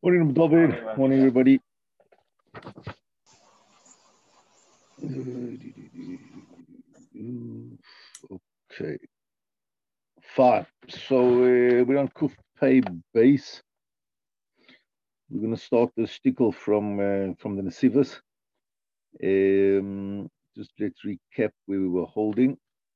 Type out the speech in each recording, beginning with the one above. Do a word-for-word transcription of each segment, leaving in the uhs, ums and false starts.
Morning, David. Morning, everybody. Okay. Fine. So uh, we're on Kuf Pay base. We're going to start the stickle from uh, from the Nesivas. Um, just let's recap where we were holding.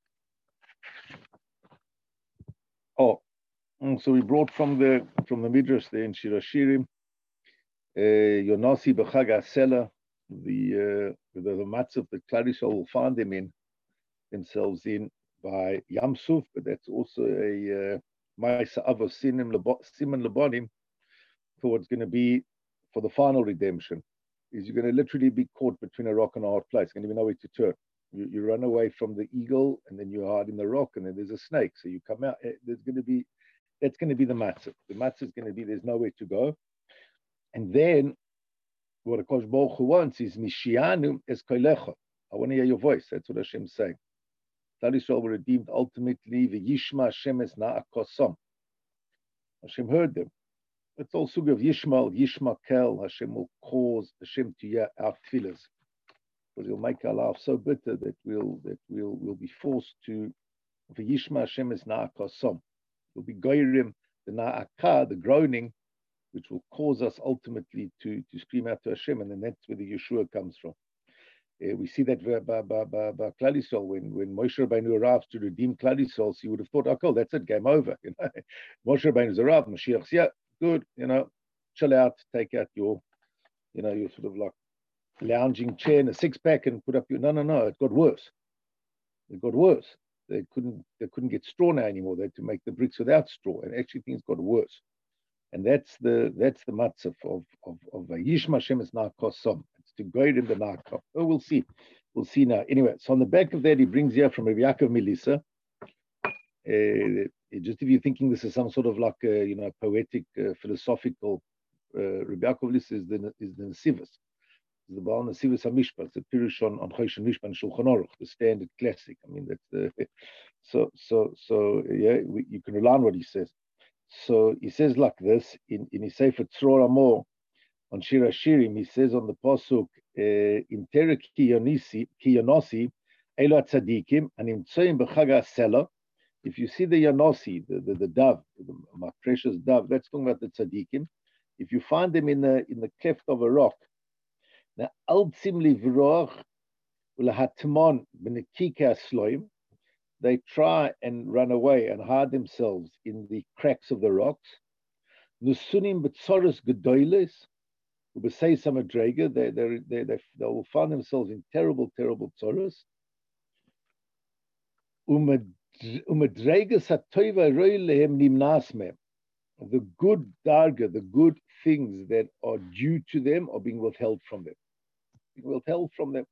Oh, so we brought from the from the Midrash there in Shir Hashirim, uh, Yonasi B'Chag HaSela, the uh, the, the matzah that Clarissa will find them in themselves in by Yamsuf, but that's also a Ma'isa Avos Siman Labonim for what's going to be for the final redemption. Is you're going to literally be caught between a rock and a hard place. Going to be nowhere to turn. You, you run away from the eagle, and then you hide in the rock, and then there's a snake. So you come out. There's going to be that's going to be the matzah. The matzah is going to be there's nowhere to go, and then what Akash Baruch Hu wants is Mishianu es koilecha. I want to hear your voice. That's what Hashem's saying. Klal Yisrael were redeemed ultimately. V'yishma Hashem es na'akosam. Hashem heard them. It's all sugya of Yishmael, Yishmakel. Hashem will cause Hashem to hear our tefillahs, because He'll make our life so bitter that we'll that we'll we'll be forced to. V'yishma Hashem es na'akosam. We'll be goyrim the na'akah, the groaning, which will cause us ultimately to to scream out to Hashem, and then that's where the Yeshua comes from. Uh, we see that by, by, by, by Klal Yisrael, when, when Moshe Rabbeinu arrives to redeem Klal Yisrael, so you would have thought, okay, that's it, game over. You know, Moshe Rabbeinu's arrived, Mashiach's, yeah, good, you know, chill out, take out your, you know, your sort of like lounging chair and a six pack and put up your, no, no, no, it got worse. It got worse. They couldn't, they couldn't get straw now anymore. They had to make the bricks without straw, and actually things got worse. And that's the that's the matzah of of of Yishma Hashem is na'akosam. It's to go in the na'akah. Oh, we'll see, we'll see now. Anyway, so on the back of that, he brings here from Rabbi Yaakov Melissa. Uh, just if you're thinking this is some sort of like a, you know, poetic, uh, philosophical, uh, Rabbi Yaakov Melissa is the is the Nesivas, the Baal Nesivas HaMishpat, the Pirush on on Choshen Mishpat Shulchan Aruch, the standard classic. I mean, that's the so so so yeah. We, you can rely on what he says. So he says like this in, in his Sefer Tzror Amor on Shir Hashirim. He says on the pasuk in Terek Ki Yonosi Elo Tzadikim and in Tzoyim B'Chag HaSela. If you see the Yonosi, the, the the dove, the, my precious dove, that's talking about the tzadikim. If you find them in the in the cleft of a rock, now Al Tzim Livroch Ulahatmon B'Nekika Sloim. They try and run away and hide themselves in the cracks of the rocks. Nusunim b'tzoros gedoiles, ubesei samadrega. They they they they they will find themselves in terrible terrible tzoros. Umedregas hatoiva roi lehem nimnas mehem. The good darga, the good things that are due to them are being withheld from them. Being withheld from them.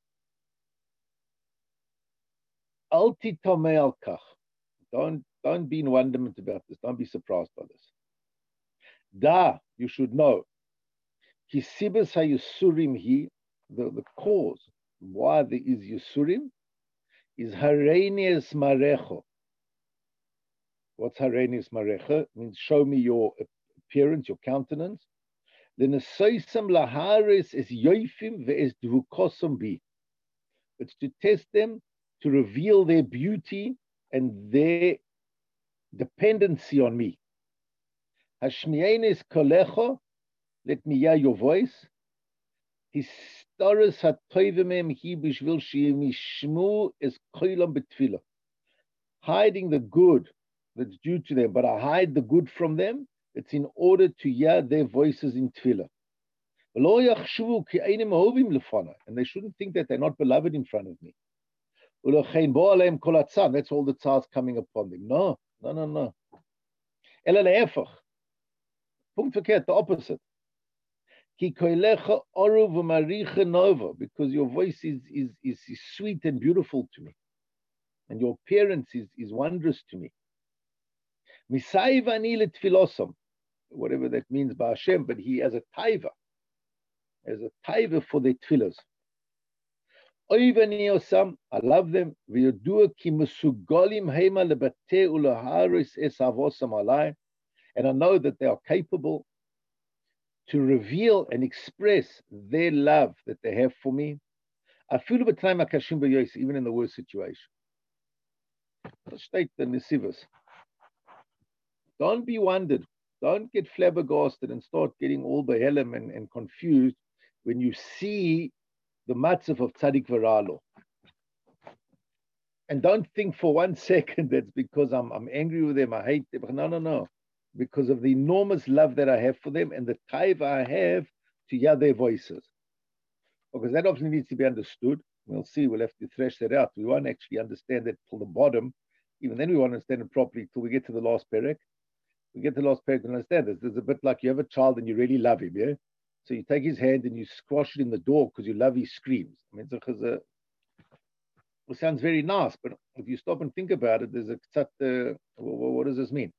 Don't, don't be in wonderment about this. Don't be surprised by this. Da, you should know. Kisibas hayusurim hi, the, the cause why there is yusurim is harenius marecho. What's harenius marecho? It means show me your appearance, your countenance. Then esoisam laharis is yoifim ve'es dvukosam bi. It's to test them, to reveal their beauty and their dependency on me. Hashmiyenes kolecho, let me hear your voice. Historis hatoivemem hi bishvil sheyimishmu es koilam betfila. Hiding the good that's due to them, but I hide the good from them. It's in order to hear their voices in tefillah. And they shouldn't think that they're not beloved in front of me. That's all the tzars coming upon them. No, no, no, no. Punkt verkehrt, the opposite. Because your voice is, is, is, is sweet and beautiful to me. And your appearance is, is wondrous to me. Whatever that means by Hashem, but he has a taiva. As a taiva for their tefillahs. I love them. And I know that they are capable to reveal and express their love that they have for me. I feel even in the worst situation. State the Nesivas. Don't be wondered. Don't get flabbergasted and start getting all behelem and, and confused when you see the matzav of Tzaddik Varalo. And don't think for one second that's because I'm, I'm angry with them, I hate them. No, no, no. Because of the enormous love that I have for them and the taiva I have to hear their voices. Because that obviously needs to be understood. We'll see, we'll have to thresh that out. We won't actually understand it till the bottom. Even then we won't understand it properly till we get to the last parak. We get to the last parak and understand this. There's a bit like you have a child and you really love him, yeah? So you take his hand and you squash it in the door because you love his screams. I mean, a, it sounds very nice, but if you stop and think about it, there's a uh, what does this mean?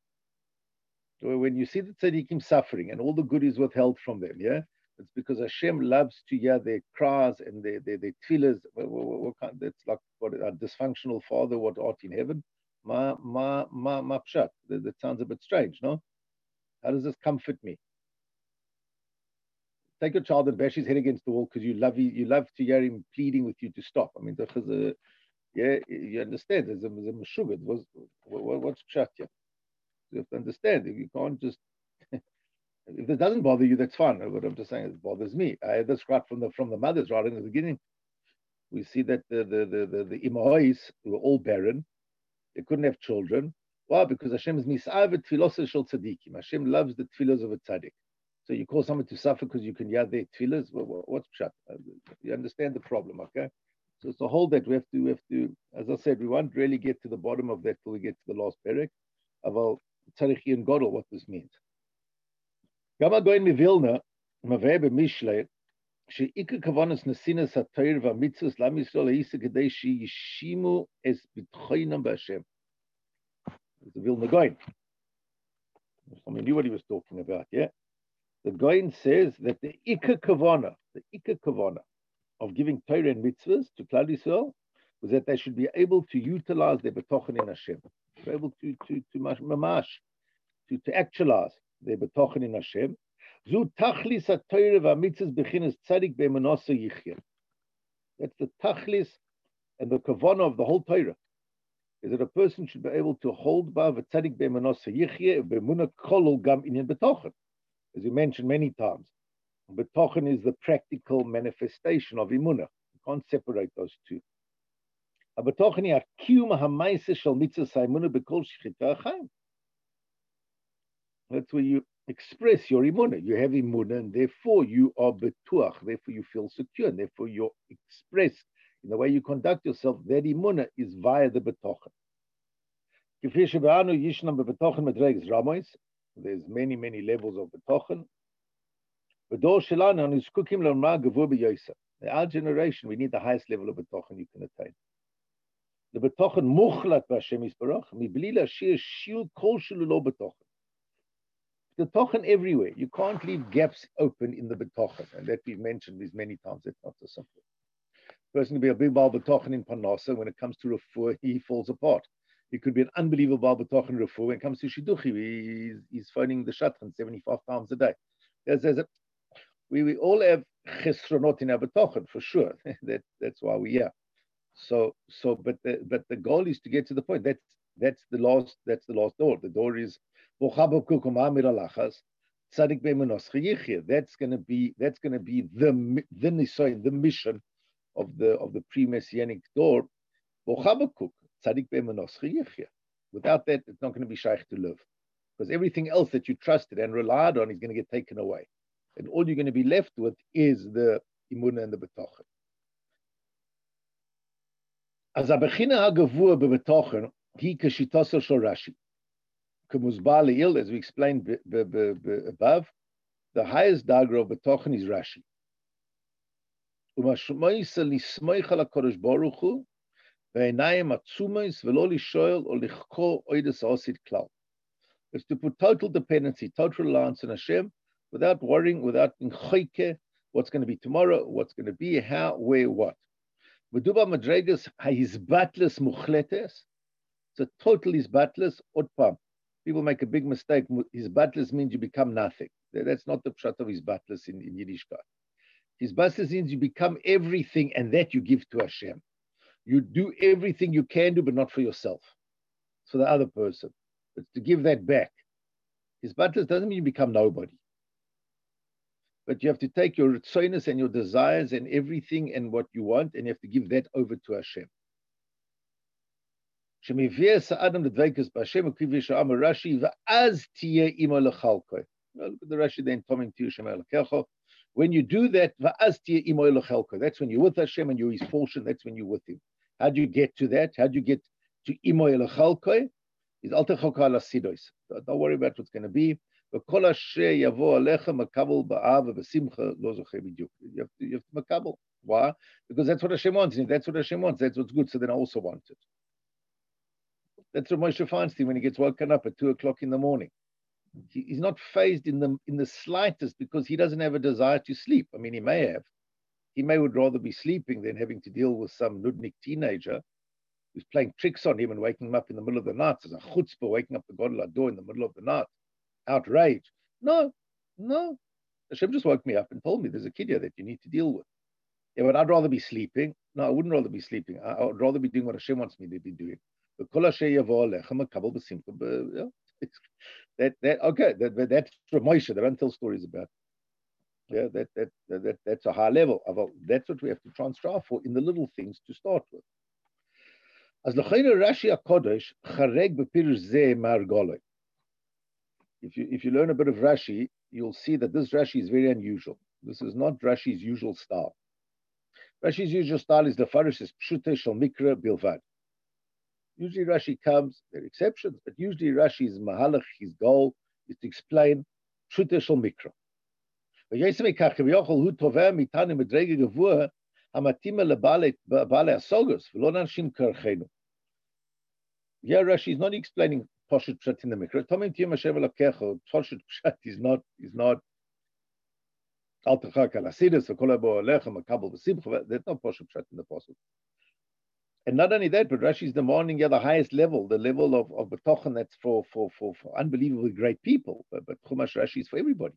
When you see the tzaddikim suffering and all the good is withheld from them, yeah? It's because Hashem loves to hear their cries and their their, their tefillahs. What, what, what kind, that's like what a dysfunctional father, what art in heaven. Ma ma ma ma pshat. That, that sounds a bit strange, no? How does this comfort me? Take a child and bash his head against the wall because you love you love to hear him pleading with you to stop. I mean, there's a, yeah, you understand. There's a, there's a meshugad. What's what, what's pshat here? You have to understand. If you can't just. If it doesn't bother you, that's fine. But I'm just saying it bothers me. I had this right from the from the mothers right in the beginning. We see that the the the the, the imahois were all barren. They couldn't have children. Why? Because Hashem is misavet tfilos shel tzaddikim. Hashem loves the tefillos of a tzaddik. So you call someone to suffer because you can hear their tefillos. Well, what's pshat? You understand the problem, okay? So it's a whole that we have to we have to. As I said, we won't really get to the bottom of that till we get to the last parak. About tzarich and godel, what this means. Gama goin mivilna, maveh b'mishlei, she'ikar kavanas nesinas ha'toyer v'amitzvos lam Yisrael ha'isa kedei she'yishimu es b'tchoinam b'Hashem. It's the Vilna Goin. Someone knew what he was talking about, yeah? The Goin says that the ikar kavana, the ikar kavana of giving Torah and mitzvahs to Klal Yisrael was that they should be able to utilize their betochen in Hashem, be able to to to mamash, to to actualize their betochen in Hashem. Zu tachlis ha-Torah v'amitzvos bechinas tzadik be'emunasa yichya. That's the tachlis and the kavanah of the whole Torah. Is that a person should be able to hold by v'tzadik be'emunasa yichya be'emunah kolol gam inyan betochen. As you mentioned many times, betochen is the practical manifestation of imunah. You can't separate those two. Betochen is kiyum ha'maaseh shel mitzvos ha'emunah b'kol shechit v'achayim. That's where you express your imunah. You have imunah, and therefore you are betuach. Therefore you feel secure. And therefore you express in the way you conduct yourself. That imunah is via the betochen. There's many, many levels of betochen. In our generation, we need the highest level of betochen you can attain. The betochen muchlat b'Hashem Yisbarach, mibli lashir shiur kol shelo lo betochen. The betochen everywhere. You can't leave gaps open in the betochen, and that we've mentioned these many times. It's not so simple. A person can be a big bal betochen in Parnasa. When it comes to refuah, he falls apart. He could be an unbelievable bal betochen in refuah. When it comes to shidduchi, he's, he's phoning the shadchan seventy-five times a day. There's, there's a, we, we all have chesronot in our betochen, for sure. that, that's why we're here. So, so, but the, but the goal is to get to the point. That's that's the last. That's the last door. The door is that's going to be that's going to be the the nisayon, the mission of the of the pre-messianic door. Without that, it's not going to be shaykh to live, because everything else that you trusted and relied on is going to get taken away, and all you're going to be left with is the imunah and the betochen. As a bechina hagavur bebetochen, he kashitasa shel Rashi. As we explained b- b- b- b- above, the highest dagra of betochen is Rashi. It's to put total dependency, total reliance on Hashem, without worrying, without being choike, what's going to be tomorrow, what's going to be, how, where, what. Meduba madregas ha'izbatles muchletes. So total izbatles, otpam. People make a big mistake. His battles means you become nothing. That's not the pshat of Hisbatlis in, in Yiddishkeit. Hisbatlis means you become everything and that you give to Hashem. You do everything you can do, but not for yourself. It's for the other person. It's to give that back. Hisbatlis doesn't mean you become nobody. But you have to take your ritzonos and your desires and everything and what you want, and you have to give that over to Hashem. Look at the Rashi then, Tomim Tiyu Shema Elokecho. When you do that, that's when you're with Hashem and you're His portion, that's when you're with Him. How do you get to that? How do you get to Imo Elochalko? Is Al Techoka Al Asidos. Don't worry about what's going to be. You have to, you have to makabel. Why? Because that's what Hashem wants. And if that's what Hashem wants, that's what's good. So then I also want it. That's what Moshe Feinstein when he gets woken up at two o'clock in the morning. He, he's not phased in the in the slightest because he doesn't have a desire to sleep. I mean, he may have. He may would rather be sleeping than having to deal with some nudnik teenager who's playing tricks on him and waking him up in the middle of the night. There's a chutzpah waking up the Gadol Hador in the middle of the night. Outrage. No, no. Hashem just woke me up and told me there's a kid here that you need to deal with. Yeah, but I'd rather be sleeping. No, I wouldn't rather be sleeping. I, I would rather be doing what Hashem wants me to be doing. That that okay, that, that's for Moshe. They don't tell stories about. Yeah, that that that that's a high level. That's what we have to try and strive for in the little things to start with. As l'chayre Rashi HaKodesh chareg bepirush zeh margoloi. If you if you learn a bit of Rashi, you'll see that this Rashi is very unusual. This is not Rashi's usual style. Rashi's usual style is the farish is pshute shel mikra bilvad. Usually Rashi comes, there are exceptions, but usually Rashi's mahalach, his goal is to explain pshute shel mikra. Yeah, Rashi is not explaining Poshet Pshat in the Mikra. Tomim Tiyum Hashem Elokecho, Poshet Pshat is not, is not Al Techak Al Asidus, V'kol Habo Alecha, Makabel V'simcha, that's not Poshet Pshat in the Poshet. And not only that, but Rashi is demanding yeah, the highest level, the level of, of B'tochen that's for, for, for, for unbelievably great people. But, but Chumash Rashi is for everybody.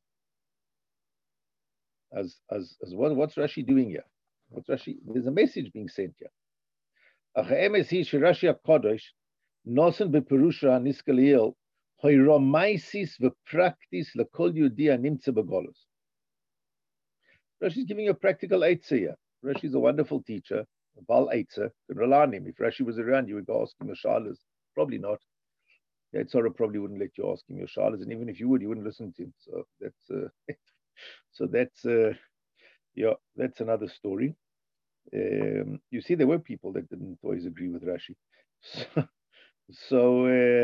As, as, as what, what's Rashi doing here? What's Rashi? There's a message being sent here. Achaemes hi Rashi HaKodesh nosen beperusha haniskaliel hoiromaisis v'practice lekol yudi animtze begolos. Rashi is giving you a practical eitzah here. Rashi is a wonderful teacher, a bal eitzah. You can rely on him. If Rashi was around, you would go ask him your shalas. Probably not. The Eitzah probably wouldn't let you ask him your shalas, and even if you would, you wouldn't listen to him. So that's uh, so that's uh, yeah, that's another story. Um, you see, there were people that didn't always agree with Rashi. So, so, uh,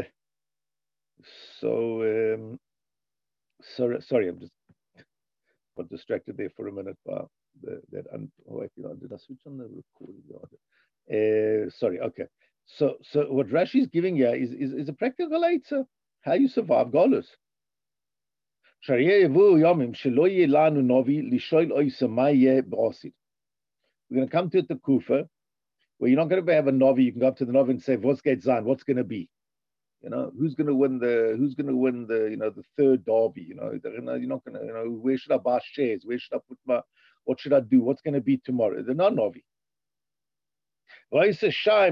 so, um, sorry, sorry, I'm just got distracted there for a minute by the, that. Un- oh, wait, you know, did I switch on the recording? Uh, sorry, okay. So, so what Rashi is giving here is, is, is a practical answer. How you survive Golus. We're going to come to the Kufa, where you're not going to have a Novi. You can go up to the Novi and say, "What's going on? What's going to be? You know, who's going to win the? Who's going to win the? You know, the third derby. You know, you're not going to. You know, where should I buy shares? Where should I put my? What should I do? What's going to be tomorrow? They're not Novi. You're going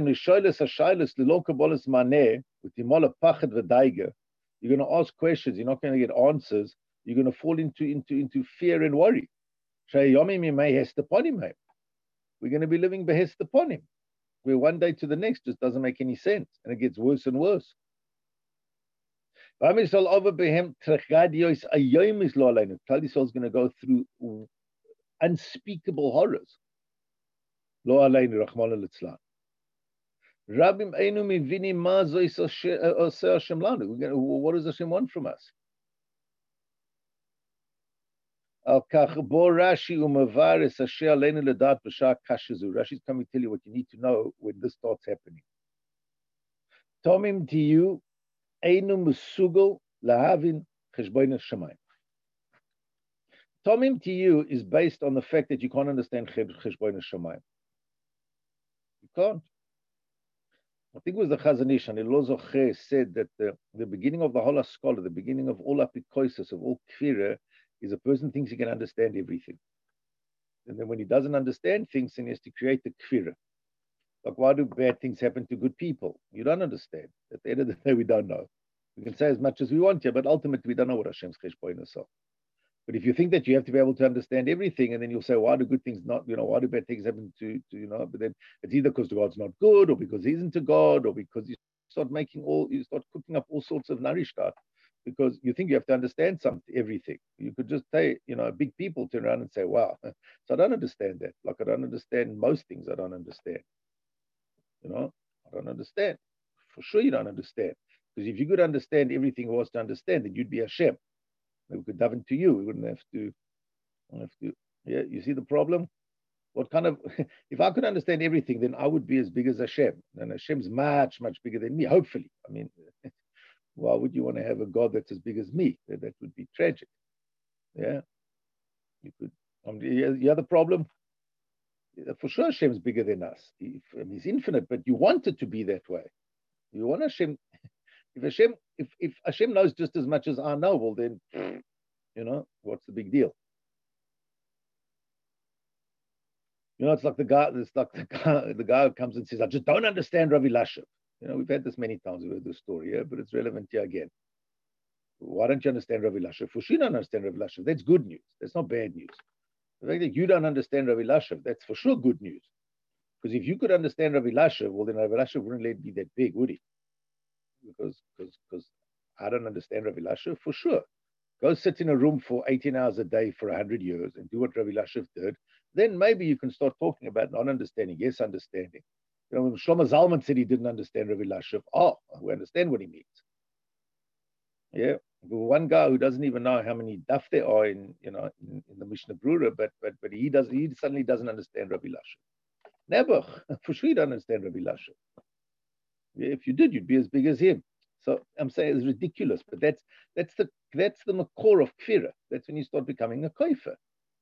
to ask questions. You're not going to get answers. You're going to fall into into into fear and worry. We're going to be living behest upon him, where one day to the next just doesn't make any sense, and it gets worse and worse. Klal Yisrael is going to go through unspeakable horrors. Lo aleinu, Rachmana litzlan. Rabim einu mivinim ma zois oseh Hashem lanu. What does Hashem want from us? Al kach bo Rashi umavaris asher aleinu ledat b'shah kashazu. Rashi is coming to tell you what you need to know when this starts happening. Tomim tiyu einu mesugol lahavin cheshbonos shamayim. Tomim tiyu is based on the fact that you can't understand cheshbonos shamayim. You can't. I think it was the Chazon Ish, and Elul Zocher said that the, the beginning of the whole scholar, the beginning of all apikosis, of all kfira, is a person thinks he can understand everything. And then when he doesn't understand things, then he has to create the kfirah. Like, why do bad things happen to good people? You don't understand. At the end of the day, we don't know. We can say as much as we want here, but ultimately we don't know what Hashem's cheshbonos are. But if you think that you have to be able to understand everything, and then you'll say, why do good things not, you know, why do bad things happen to, to you know, but then it's either because God's not good, or because he isn't a God, or because you start making all, you start cooking up all sorts of narishkat, because you think you have to understand something, everything. You could just say, you know, big people turn around and say, wow, so I don't understand that. Like, I don't understand most things I don't understand. You know, I don't understand. For sure you don't understand. Because if you could understand everything there was to understand, then you'd be Hashem. We could daven to you. We wouldn't have to, have to. Yeah, you see the problem? What kind of, if I could understand everything, then I would be as big as Hashem. And Hashem's much, much bigger than me, hopefully. I mean, why would you want to have a God that's as big as me? That, that would be tragic. Yeah. You could, um, the, the other problem, for sure Hashem's bigger than us. He, he's infinite, but you want it to be that way. You want Hashem, if Hashem, if, if Hashem knows just as much as I know, well then, you know, what's the big deal? You know, it's like the guy, it's like the guy, the guy who comes and says, I just don't understand Rav Elashev. You know, we've had this many times, we've heard this story, yeah, but it's relevant here again. Why don't you understand Rav Elashev? For sure you don't understand Rav Elashev. That's good news. That's not bad news. The fact that you don't understand Rav Elashev, that's for sure good news. Because if you could understand Rav Elashev, well then Rav Elashev wouldn't let it be that big, would he? Because because because I don't understand Rav Elashev, for sure. Go sit in a room for eighteen hours a day for one hundred years and do what Rav Elashev did, then maybe you can start talking about not understanding, yes, understanding. You know, when Shlomo Zalman said he didn't understand Rav Elashev, oh, we understand what he means. Yeah, one guy who doesn't even know how many daf there are in, you know, in, in the Mishnah Brura, but but but he does he suddenly doesn't understand Rav Elashev. Never, for sure you don't understand Rav Elashev. If you did, you'd be as big as him. So I'm saying it's ridiculous, but that's that's the that's the makor of kfirah. That's when you start becoming a koifer.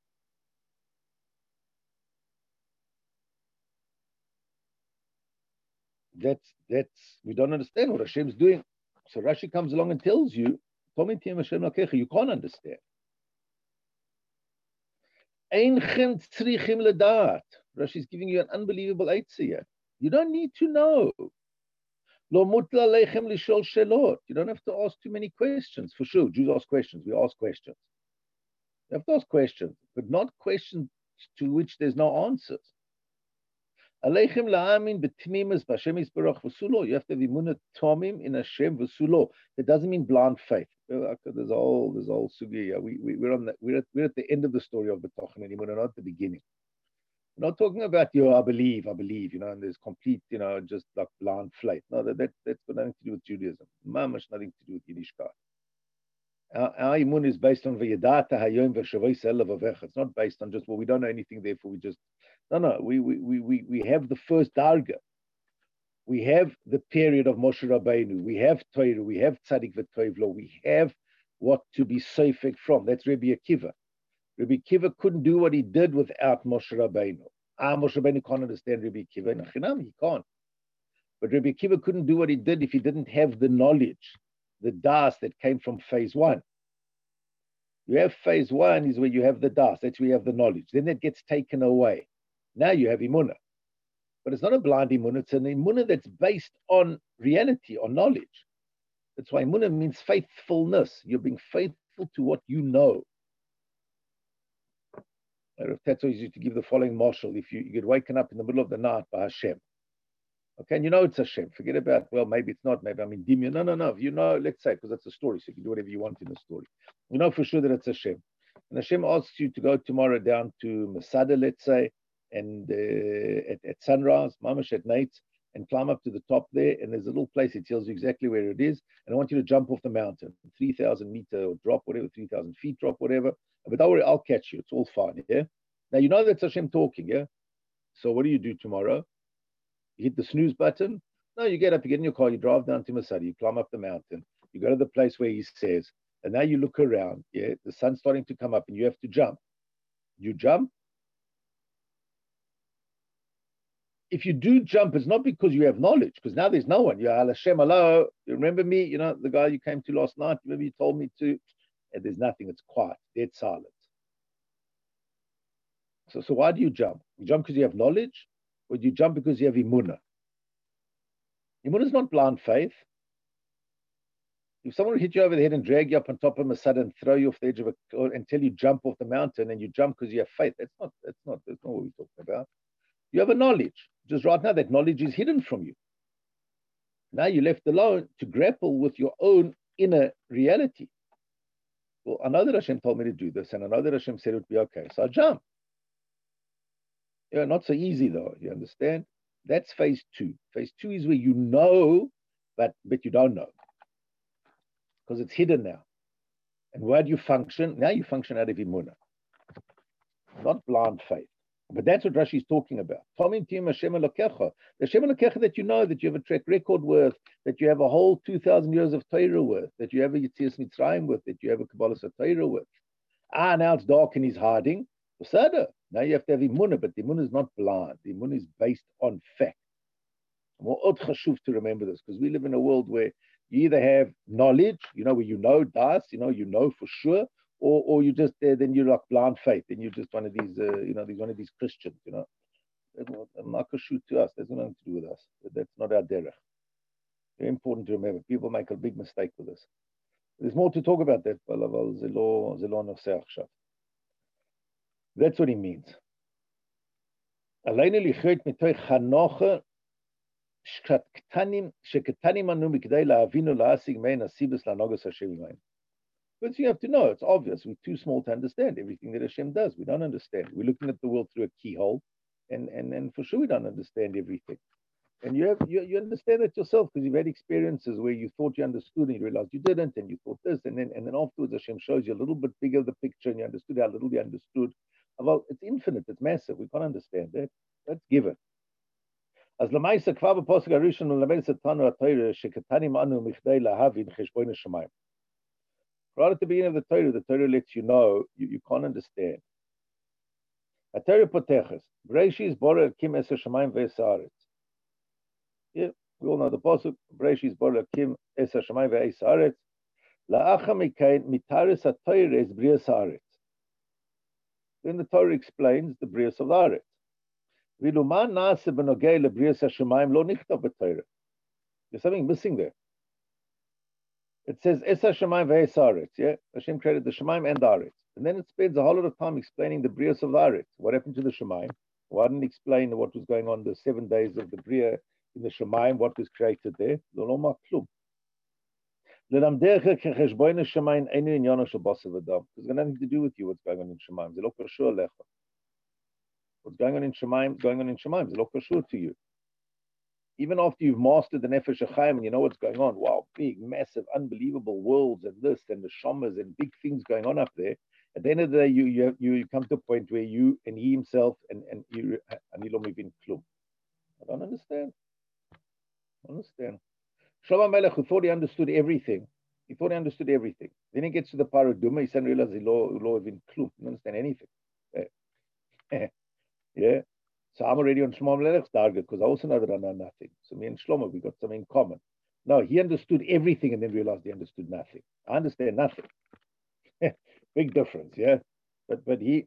That's that's we don't understand what Hashem's doing. So Rashi comes along and tells you, you can't understand. Rashi is giving you an unbelievable eitzah here. You don't need to know. You don't have to ask too many questions. For sure, Jews ask questions. We ask questions. You have to ask questions, but not questions to which there's no answers. You have to have imunah tomim in Hashem v'sulo. That doesn't mean blind faith. There's a whole, there's a whole sugya. We, we, we're, on the, we're, at, we're at the end of the story of B'tochen and Imunah, not at the beginning. We're not talking about, you know, I believe, I believe, you know, and there's complete, you know, just like blind faith. No, that, that, that's got nothing to do with Judaism. Mamash, nothing to do with Yiddishkeit. Our, our imun is based on v'yadata hayom v'shavos elav avecha. It's not based on just, well, we don't know anything, therefore we just, no, no, we, we, we, we, we have the first darga. We have the period of Moshe Rabbeinu. We have Torah. We have Tzadik v'Tovlo. We have what to be safek from. That's Rabbi Akiva. Rabbi Akiva couldn't do what he did without Moshe Rabbeinu. Ah, Moshe Rabbeinu can't understand Rabbi Akiva. Nachinam, he can't. But Rabbi Akiva couldn't do what he did if he didn't have the knowledge, the das that came from phase one. You have phase one is where you have the das. That's where you have the knowledge. Then that gets taken away. Now you have imunah. But it's not a blind imunah. It's an imunah that's based on reality, on knowledge. That's why imunah means faithfulness. You're being faithful to what you know. Rav Tetzo used to give the following marshal. If you, you get waken up in the middle of the night by Hashem, okay, and you know it's Hashem. Forget about, well, maybe it's not. Maybe I'm in Dimya. No, no, no. You know, let's say, because that's a story, so you can do whatever you want in the story. You know for sure that it's Hashem. And Hashem asks you to go tomorrow down to Masada, let's say, and uh, at, at sunrise, mamash at night, and climb up to the top there, and there's a little place, it tells you exactly where it is, and I want you to jump off the mountain, three thousand meter or drop, whatever, three thousand feet drop, whatever, but don't worry, I'll catch you, it's all fine, yeah? Now, you know that's Hashem talking, yeah? So what do you do tomorrow? You hit the snooze button? No, you get up, you get in your car, you drive down to Masada, you climb up the mountain, you go to the place where he says, and now you look around, yeah? The sun's starting to come up, and you have to jump. You jump. If you do jump, it's not because you have knowledge, because now there's no one. You're Hashem, hello. You remember me? You know, the guy you came to last night, remember you told me to, and there's nothing, it's quiet, dead silence. So, so why do you jump? You jump because you have knowledge, or do you jump because you have imunah? Imunah is not blind faith. If someone hit you over the head and drag you up on top of a Masada and throw you off the edge of a, or until you jump off the mountain and you jump because you have faith, that's not, that's not, that's not what we're talking about. You have a knowledge. Just right now, that knowledge is hidden from you. Now you're left alone to grapple with your own inner reality. Well, I know that Hashem told me to do this, and I know that Hashem said it would be okay, so I jump. Yeah, not so easy though, you understand? That's phase two. Phase two is where you know, but, but you don't know. Because it's hidden now. And where do you function? Now you function out of imunah, not blind faith. But that's what Rashi is talking about. The Hashem Elokecha that you know, that you have a track record with, that you have a whole two thousand years of Torah with, that you have a Yetzias Mitzrayim with, that you have a Kabbalah Torah with. Ah, now it's dark and he's hiding. Now you have to have imunah, but the imunah is not blind. The imunah is based on fact. More chashuv to remember this, because we live in a world where you either have knowledge, you know, where you know das, you know, you know for sure, or or you just uh, then you're like blind faith, and you're just one of these, uh, you know, these one of these Christians, you know. That's not kashrut to us. That's nothing to do with us. That's not our derech. Very important to remember. People make a big mistake with this. There's more to talk about that. That's what he means. First you have to know, it's obvious, we're too small to understand everything that Hashem does. We don't understand. We're looking at the world through a keyhole, and, and, and for sure we don't understand everything. And you have you, you understand it yourself because you've had experiences where you thought you understood and you realized you didn't, and you thought this, and then and then afterwards Hashem shows you a little bit bigger the picture, and you understood how little you understood. Well, it's infinite, it's massive. We can't understand that. That's given. As lamaisa kvar b'posuk harishon melamed satanu haTorah shekatanim anu michdei lahavin cheshbon hashamayim. Right at the beginning of the Torah, the Torah lets you know you, you can't understand. HaTorah poteches Bereshis bara kim es hashamayim ve'es haaretz. Yeah, we all know the posuk. Bereshis bara kim es hashamayim ve'es haaretz. La'achar mikein mitaris haTorah es brias haaretz. Then the Torah explains the brias of the haaretz. There's something missing there. It says Es HaShamayim ve'es haaretz. Yeah, Hashem created the Shemaim and the Haaretz, and then it spends a whole lot of time explaining the brias of the Haaretz. What happened to the Shemaim? Why didn't explain what was going on the seven days of the bria in the Shemaim? What was created there? Because it's got nothing to do with you. What's going on in Shemaim? What's going on in Shemaim, going on in Shemaim, is lo kashur to you. Even after you've mastered the Nefesh HaChaim and you know what's going on, wow, big, massive, unbelievable worlds and this and the Shamas and big things going on up there. At the end of the day, you you you come to a point where you and he himself and and you and you don't even klum. I don't understand. I don't understand. Shlomo Melech, who thought he understood everything, he thought he understood everything. Then he gets to the paraduma, he suddenly realizes he lo lo even klum. He doesn't understand anything. Yeah, so I'm already on Shlomo Melech's target because I also know that I know nothing. So me and Shlomo, we got something in common. No, he understood everything and then realized he understood nothing. I understand nothing. Big difference, yeah. But but he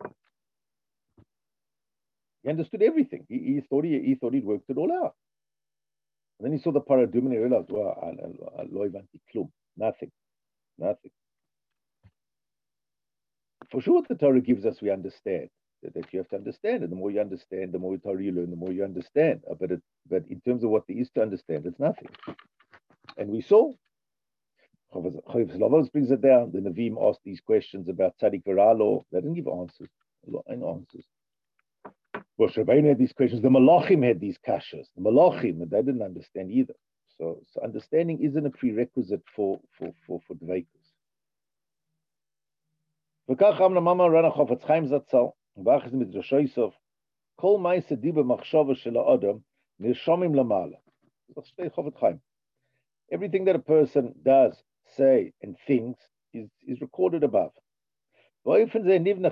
he understood everything. He, he thought he he thought he'd worked it all out. And then he saw the paradum and he realized, wow, I lo ivanti klum, nothing, nothing. For sure, what the Torah gives us, we understand. That you have to understand, and the more you understand, the more Torah you learn, the more you understand. But it, but in terms of what there is to understand, it's nothing. And we saw, Chaviv Slavos brings it down. The Nevi'im asked these questions about Tzadik V'Ralo. They didn't give answers. No answers. Well, Rabbeinu had these questions. The Malachim had these kashas. The Malachim, they didn't understand either. So, so understanding isn't a prerequisite for for for for dveikus. V'kach Amna Mama Rana Chofetz Chaim Zatzal. Everything that a person does, say, and thinks is, is recorded above. Based on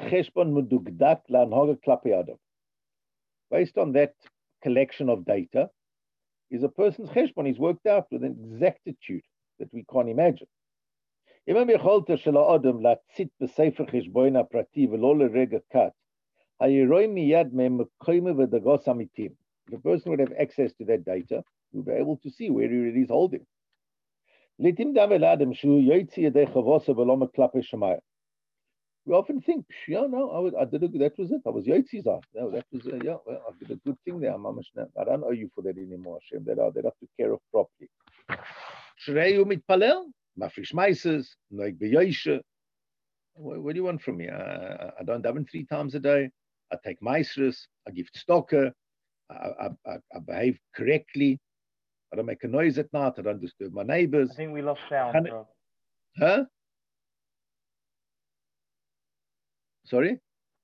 that collection of data, is a person's cheshbon is worked out with an exactitude that we can't imagine. אם היכולת של האדם להצית בספר חשבון הפרטי ולא לרגע קט, הירוי מיד ממקומו ודגות אמיתיים. The person would have access to that data, would be able to see where he is holding. לעתים גם אל האדם שהוא יוצא ידי חבוסו ולא מקלפי שמיים. We often think, yeah, no, I, was, I did a, that was it. I was Yotzizah. No, that was, uh, yeah, well, I did a good thing there. I don't owe you for that anymore, Hashem. That I, that I took care of properly. Shrei mitpalel, mafrish meises, noig beyoishe. What do you want from me? I, I don't daven three times a day. I take meisres. I give tzedakah. I, I, I, I behave correctly. I don't make a noise at night. I don't disturb my neighbors. I think we lost sound, bro. Huh? Sorry?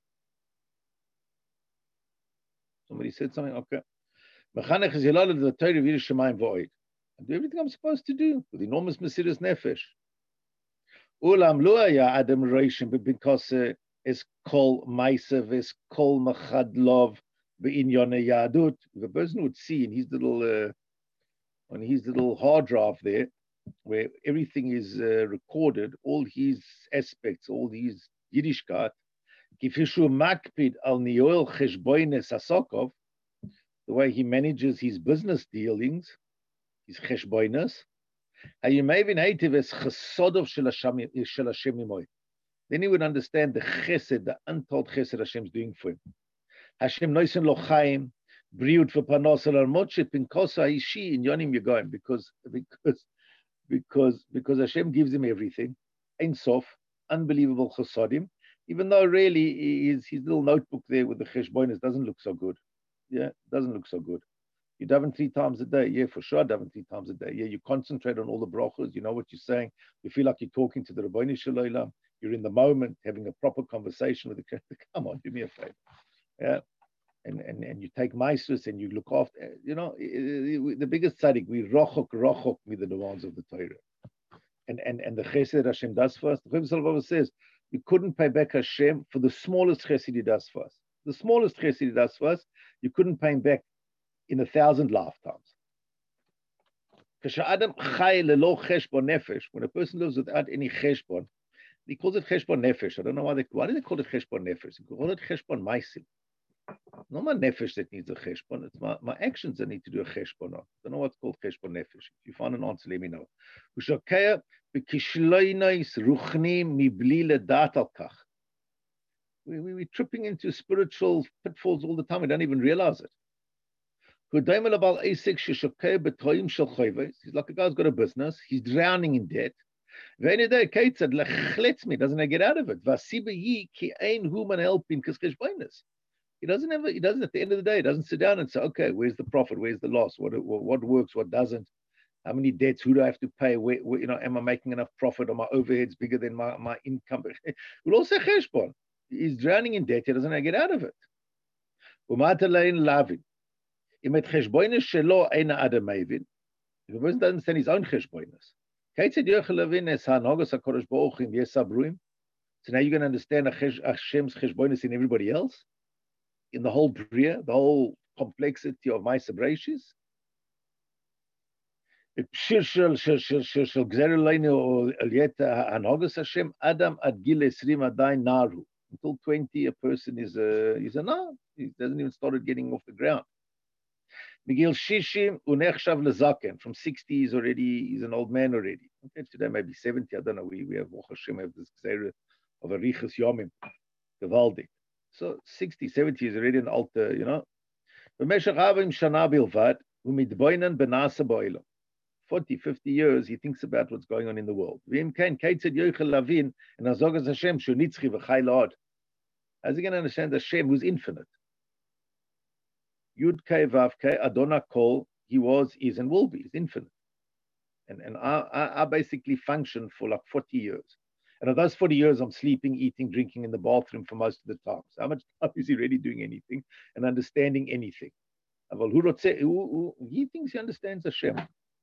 Somebody said something? Okay. Mechanech is yelal the Torah v'yir shemayim v'oid. I do everything I'm supposed to do with enormous mesiras nefesh. Ulam lo haya adam reishim b'binkose es kol ma'asav es kol machad lov b'inyonei yadut. The person would see in his little uh, on his little hard drive there, where everything is uh, recorded, all his aspects, all his Yiddishkeit. The way he manages his business dealings, his cheshboinus, then he would understand the chesed, the untold chesed Hashem is doing for him. Hashem noisen lo chaim, briut v'panos al armotchet pinkosa ishi in yonim yagoim, because because because because Hashem gives him everything, Ein Sof, unbelievable chesodim. Even though really his, his little notebook there with the cheshbonis doesn't look so good. Yeah, doesn't look so good. You daven three times a day. Yeah, for sure, daven three times a day. Yeah, you concentrate on all the brachos. You know what you're saying. You feel like you're talking to the Rabboni Shalom. You're in the moment, having a proper conversation with the come on, do me a favor. Yeah, and and, and you take maestros and you look after, you know, the biggest tzaddik, we rochok, rochok with the demands of the Torah. And, and, and the chesed Hashem does for us. The Rebbe says, you couldn't pay back Hashem for the smallest chesed he does for us. The smallest chesed he does for us, you couldn't pay him back in a thousand lifetimes. When a person lives without any cheshbon, he calls it cheshbon nefesh. I don't know why they why do they call it cheshbon nefesh? They call it cheshbon maisim. Not my nefesh that needs a cheshbon. It's my, my actions that need to do a cheshbon. I don't know what's called cheshbon nefesh. If you find an answer, let me know. We, we, we're tripping into spiritual pitfalls all the time. We don't even realize it. He's like a guy's got a business. He's drowning in debt. Doesn't get out of it. He doesn't ever, he doesn't at the end of the day, he doesn't sit down and say, okay, where's the profit? Where's the loss? What, what, what works? What doesn't? How many debts? Who do I have to pay? Where, where, you know, am I making enough profit? Are my overheads bigger than my, my income? We'll all say cheshbon. He's drowning in debt. He doesn't know how to get out of it. If a person doesn't understand his own cheshbonis, so now you're going to understand Hashem's cheshbonis in everybody else, in the whole bria, the whole complexity of my Brachis. Until twenty, a person is a is a no. He doesn't even started getting off the ground. Miguel Shishim unechshav lezaken. From sixty, he's already he's an old man already. Okay, today maybe seventy. I don't know. We we have Hashem have this gzeira of a riches yomim, gewaldig. So sixty, seventy is already an alter, you know. B'meshach havim shana bilvad u'mitboinen benasa ba'olam. forty, fifty years, he thinks about what's going on in the world. V'im kain keitzed yochel lavin and azogas Hashem shu nitzchi v'chai la'od. How's he going to understand Hashem who's infinite? Yud Kei Vav Kei Adonai Kol, he was, is, and will be. He's infinite. And, and I, I, I basically functioned for like forty years. And of those forty years, I'm sleeping, eating, drinking in the bathroom for most of the time. So how much time is he really doing anything and understanding anything? He thinks he understands Hashem.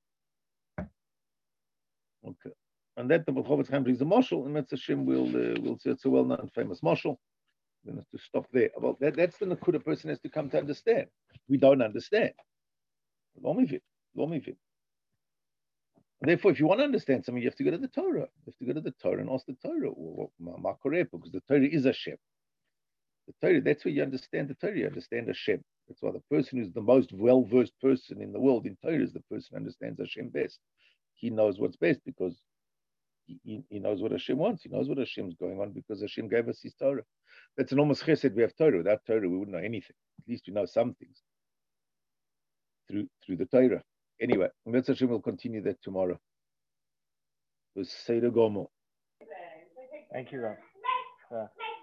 Okay. And that the B'chovetz Chaim brings a mashal, and that's Hashem will uh, will say it's a well-known, famous mashal. We're going to stop there. Well, that, that's the nakuda a person has to come to understand. We don't understand. Lo mivin. Lo mivin. Therefore, if you want to understand something, you have to go to the Torah. You have to go to the Torah and ask the Torah, well, because the Torah is Hashem. The Torah, that's where you understand the Torah. You understand Hashem. That's why the person who's the most well-versed person in the world in Torah is the person who understands Hashem best. He knows what's best because he, he knows what Hashem wants. He knows what Hashem's going on because Hashem gave us His Torah. That's an almost chesed. We have Torah. Without Torah, we wouldn't know anything. At least we know some things through through the Torah. Anyway, Mitzvah Hashem will continue that tomorrow. With Seder Gomo. Thank you, Rav. Uh,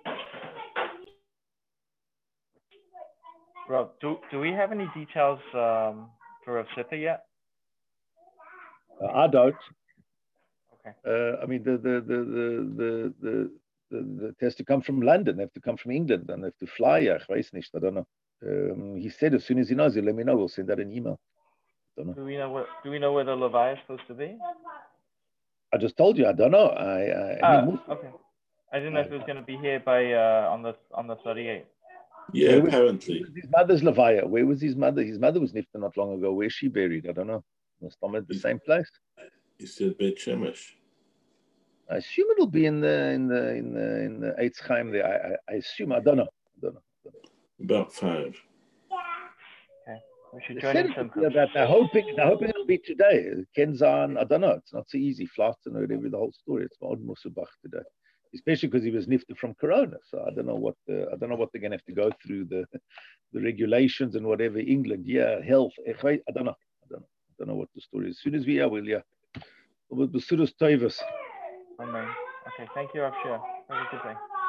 Rav, do, do we have any details um, for Rav Sipper yet? Uh, I don't. Okay. Uh, I mean, the the the the the the, the, the it has to come from London. They have to come from England, and they have to fly. I weiß nicht. I don't know. Um, he said as soon as he knows, he'll let me know. We'll send out an email. I don't know. Do we know what? Do we know where the Levi is supposed to be? I just told you. I don't know. I, I ah, okay. I didn't know if it was going to be here by uh, on the on the thirty-eighth. Yeah, where apparently. Was, his mother's Levaya. Where was his mother? His mother was nifta not long ago. Where's she buried? I don't know. Must be at the same place. He said Beit Shemesh. I assume it'll be in the in the in the in the Eitz Chaim there. I, I, I assume. I don't know. I don't know. I don't know. About five. Okay. We should join in some. About they're hoping they're hoping it'll be today. Kenzan. I don't know. It's not so easy. Flights and whatever. The whole story. It's more musabach today. Especially because he was nifted from Corona, so I don't know what the, I don't know what they're going to have to go through the the regulations and whatever. England, yeah, health. I don't know. I don't know. I don't know what the story is. As soon as we are, we'll yeah. We'll be Amen. Okay, thank you, Rav Shir. Have a good day.